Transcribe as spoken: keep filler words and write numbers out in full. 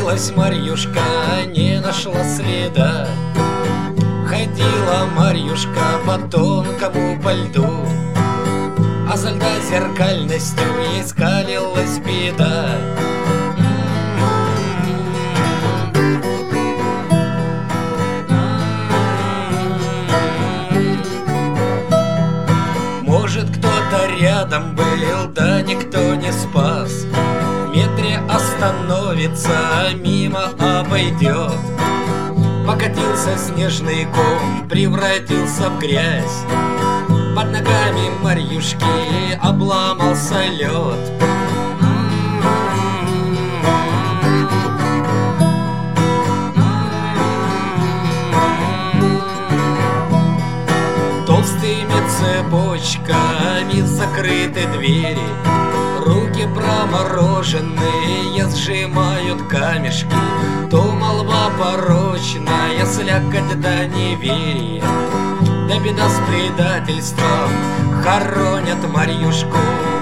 Заблудилась Марьюшка, не нашла следа. Ходила Марьюшка по тонкому по льду, а за льда зеркальностью ей скалилась беда. Может, кто-то рядом был, да никто не спас. В метре остановится, мимо обойдет. Покатился снежный ком, превратился в грязь. Под ногами Марьюшки обломался лед. Толстыми цепочками закрыты двери, руки промороженные сжимают камешки. То молва порочная, слякоть да неверие, да беда с предательством хоронят Марьюшку